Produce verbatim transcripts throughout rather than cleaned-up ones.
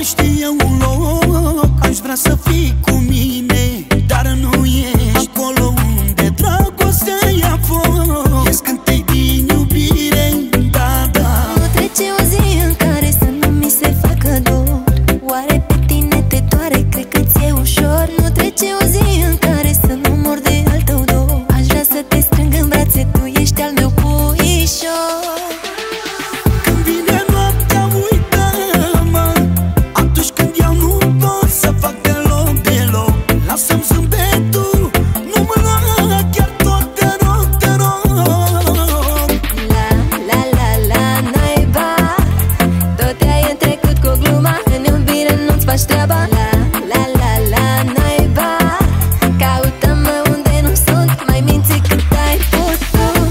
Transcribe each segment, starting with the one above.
știe un loc, aș vrea să fii cu mine, dar nu ești acolo unde dragostea ia foc. E scântei din iubire, da, da. Nu trece o zi în care să nu mi se facă dor. Oare pe tine te doare? Cred că ți-e ușor. Nu trece o zi în care să nu mor de al tău dor. Aș vrea să te strâng în brațe, tu ești al meu puișor. Treaba. La, la, la, la, naiba. Caută-mă unde nu sunt, mai minți cât ai putut.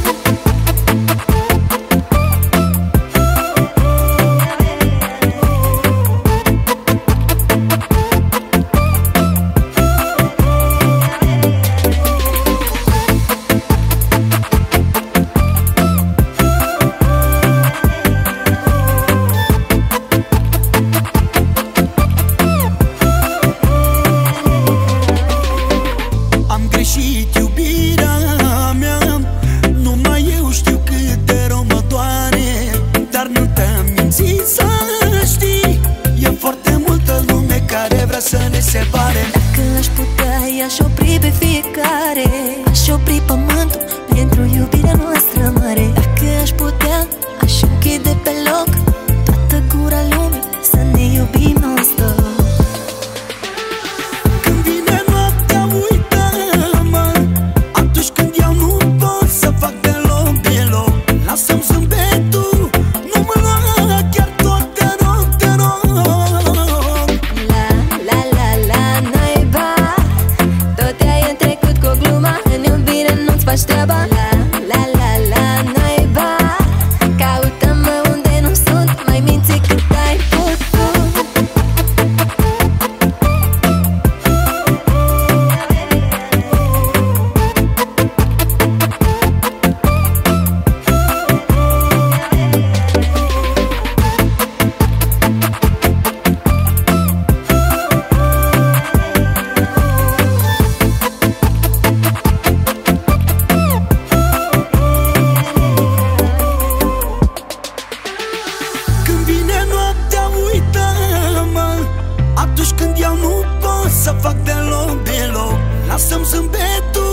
Să ne separe. Dacă aș putea, i-aș opri pe fiecare. Aș opri pământul pentru iubirea noastră mare. Dacă aș putea, aș închide pe loc toată gura lumii să ne iubim non-stop. Când vine noaptea, uită-mă. Atunci când eu nu pot să fac deloc, deloc. Lasă-mi zâmbetul, nu mă lua chiar tot de rog, de rog. Faci treaba. La, la, la, la, naiba. Caută-mă unde nu sunt, mai minți cât ai putut. Atunci când eu nu pot să fac deloc, deloc. Lasă-mi zâmbetul.